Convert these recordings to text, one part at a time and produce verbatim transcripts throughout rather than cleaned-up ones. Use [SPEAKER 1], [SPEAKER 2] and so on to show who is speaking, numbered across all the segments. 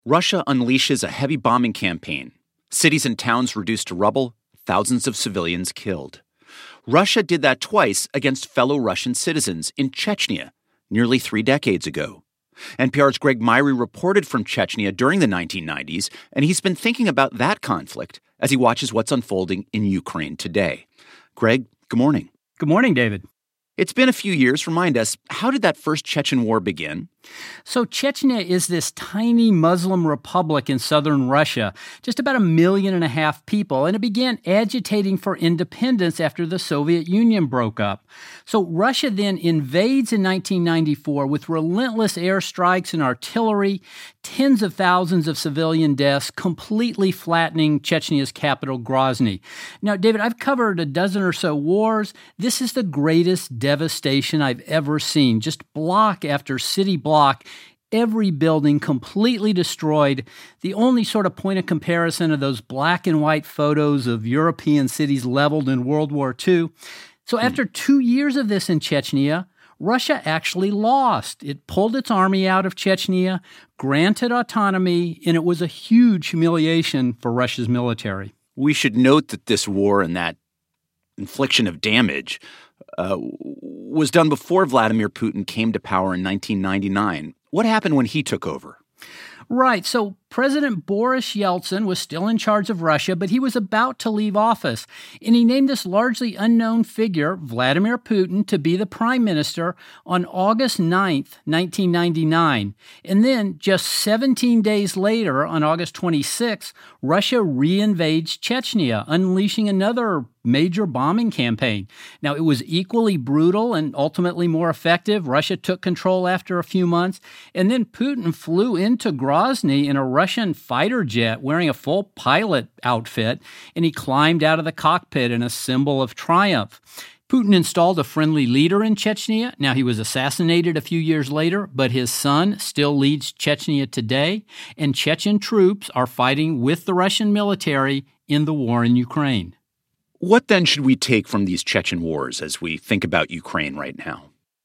[SPEAKER 1] Russia unleashes a heavy bombing campaign. Cities and towns reduced to rubble, thousands of civilians killed. Russia did that twice against fellow Russian citizens in Chechnya nearly three decades ago. N P R's Greg Myre reported from Chechnya during the nineteen nineties, and he's been thinking about that conflict as he watches what's unfolding in Ukraine today. Greg, good morning.
[SPEAKER 2] Good morning, David.
[SPEAKER 1] It's been a few years. Remind us, how did that first Chechen war begin?
[SPEAKER 2] So Chechnya is this tiny Muslim republic in southern Russia, just about a million and a half people, and it began agitating for independence after the Soviet Union broke up. So Russia then invades in nineteen ninety-four with relentless airstrikes and artillery, tens of thousands of civilian deaths, completely flattening Chechnya's capital, Grozny. Now, David, I've covered a dozen or so wars. This is the greatest devastation I've ever seen. Just block after city block, every building completely destroyed. The only sort of point of comparison are those black and white photos of European cities leveled in World War Two. So hmm. after two years of this in Chechnya, Russia actually lost. It pulled its army out of Chechnya, granted autonomy, and it was a huge humiliation for Russia's military.
[SPEAKER 1] We should note that this war and that infliction of damage uh, was done before Vladimir Putin came to power in nineteen ninety-nine. What happened when he took over?
[SPEAKER 2] Right. So President Boris Yeltsin was still in charge of Russia, but he was about to leave office. And he named this largely unknown figure, Vladimir Putin, to be the prime minister on August ninth, nineteen ninety-nine. And then just seventeen days later, on August twenty-sixth, Russia reinvades Chechnya, unleashing another major bombing campaign. Now, it was equally brutal and ultimately more effective. Russia took control after a few months, and then Putin flew into Grozny in a Russian fighter jet wearing a full pilot outfit, and he climbed out of the cockpit in a symbol of triumph. Putin installed a friendly leader in Chechnya. Now, he was assassinated a few years later, but his son still leads Chechnya today, and Chechen troops are fighting with the Russian military in the war in Ukraine.
[SPEAKER 1] What then should we take from these Chechen wars as we think about Ukraine right now?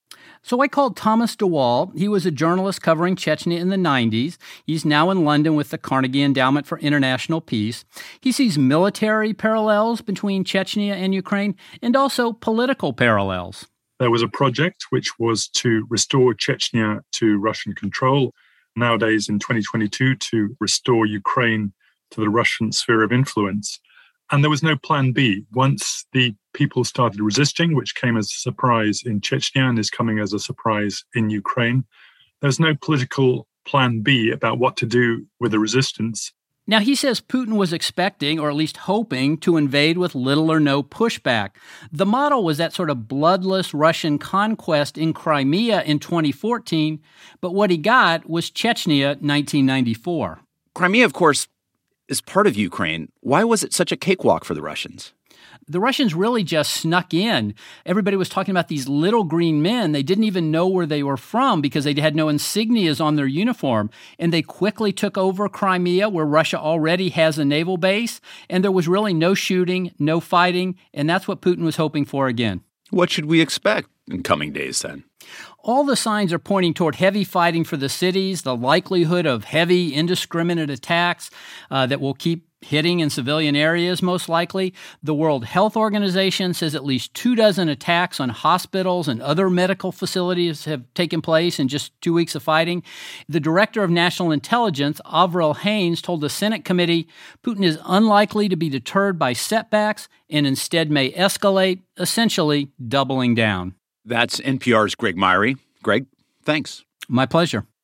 [SPEAKER 2] So I called Thomas DeWall. He was a journalist covering Chechnya in the nineties. He's now in London with the Carnegie Endowment for International Peace. He sees military parallels between Chechnya and Ukraine and also political parallels.
[SPEAKER 3] There was a project which was to restore Chechnya to Russian control. Nowadays, in twenty twenty-two, to restore Ukraine to the Russian sphere of influence. And there was no plan B. Once the people started resisting, which came as a surprise in Chechnya and is coming as a surprise in Ukraine, there's no political plan B about what to do with the resistance.
[SPEAKER 2] Now, he says Putin was expecting, or at least hoping, to invade with little or no pushback. The model was that sort of bloodless Russian conquest in Crimea in twenty fourteen, but what he got was Chechnya nineteen ninety-four.
[SPEAKER 1] Crimea, of course, is part of Ukraine. Why was it such a cakewalk for the Russians?
[SPEAKER 2] The Russians really just snuck in. Everybody was talking about these little green men. They didn't even know where they were from because they had no insignias on their uniform. And they quickly took over Crimea, where Russia already has a naval base. And there was really no shooting, no fighting. And that's what Putin was hoping for again.
[SPEAKER 1] What should we expect in coming days then?
[SPEAKER 2] All the signs are pointing toward heavy fighting for the cities, the likelihood of heavy, indiscriminate attacks uh, that will keep hitting in civilian areas, most likely. The World Health Organization says at least two dozen attacks on hospitals and other medical facilities have taken place in just two weeks of fighting. The Director of National Intelligence, Avril Haines, told the Senate committee Putin is unlikely to be deterred by setbacks and instead may escalate, essentially doubling down.
[SPEAKER 1] That's N P R's Greg Myre. Greg, thanks.
[SPEAKER 2] My pleasure.